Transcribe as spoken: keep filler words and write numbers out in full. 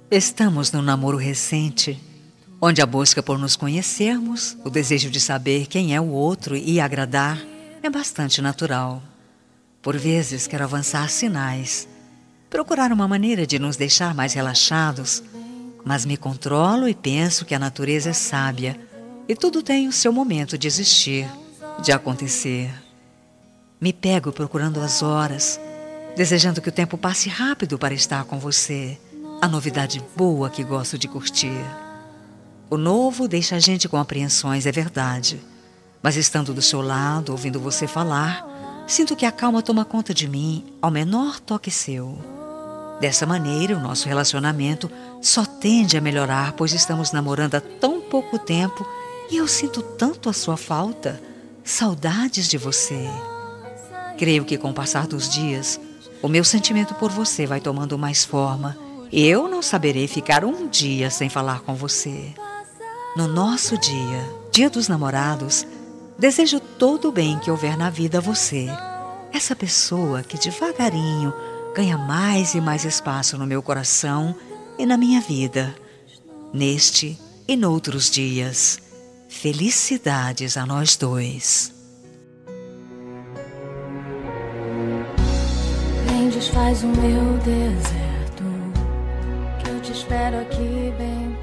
Estamos num namoro recente, onde a busca por nos conhecermos, o desejo de saber quem é o outro e agradar, é bastante natural. Por vezes quero avançar sinais, procurar uma maneira de nos deixar mais relaxados, mas me controlo e penso que a natureza é sábia e tudo tem o seu momento de existir, de acontecer. Me pego procurando as horas, desejando que o tempo passe rápido para estar com você, a novidade boa que gosto de curtir. O novo deixa a gente com apreensões, é verdade, mas estando do seu lado, ouvindo você falar, sinto que a calma toma conta de mim ao menor toque seu. Dessa maneira, o nosso relacionamento só tende a melhorar, pois estamos namorando há tão pouco tempo e eu sinto tanto a sua falta, saudades de você. Creio que com o passar dos dias, o meu sentimento por você vai tomando mais forma e eu não saberei ficar um dia sem falar com você. No nosso dia, Dia dos Namorados, desejo todo o bem que houver na vida a você, essa pessoa que devagarinho ganha mais e mais espaço no meu coração e na minha vida, neste e noutros dias. Felicidades a nós dois. Vem, desfaz o meu deserto, que eu te espero aqui bem